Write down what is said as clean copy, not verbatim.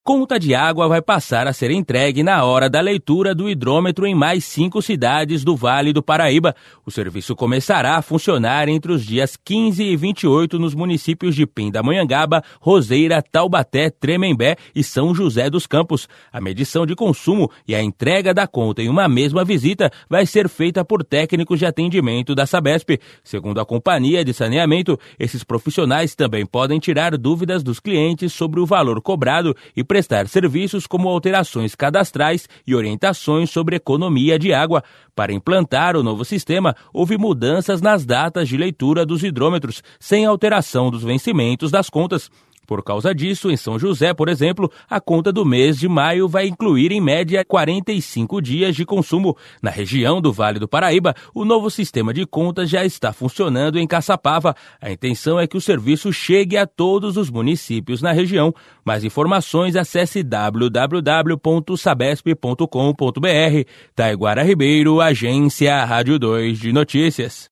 Conta de água vai passar a ser entregue na hora da leitura do hidrômetro em mais 5 cidades do Vale do Paraíba. O serviço começará a funcionar entre os dias 15 e 28 nos municípios de Pindamonhangaba, Roseira, Taubaté, Tremembé e São José dos Campos. A medição de consumo e a entrega da conta em uma mesma visita vai ser feita por técnicos de atendimento da Sabesp. Segundo a Companhia de Saneamento, esses profissionais também podem tirar dúvidas dos clientes sobre o valor cobrado e prestar serviços como alterações cadastrais e orientações sobre economia de água. Para implantar o novo sistema, houve mudanças nas datas de leitura dos hidrômetros, sem alteração dos vencimentos das contas. Por causa disso, em São José, por exemplo, a conta do mês de maio vai incluir, em média, 45 dias de consumo. Na região do Vale do Paraíba, o novo sistema de contas já está funcionando em Caçapava. A intenção é que o serviço chegue a todos os municípios na região. Mais informações, acesse www.sabesp.com.br. Taiguara Ribeiro, Agência Rádio 2 de Notícias.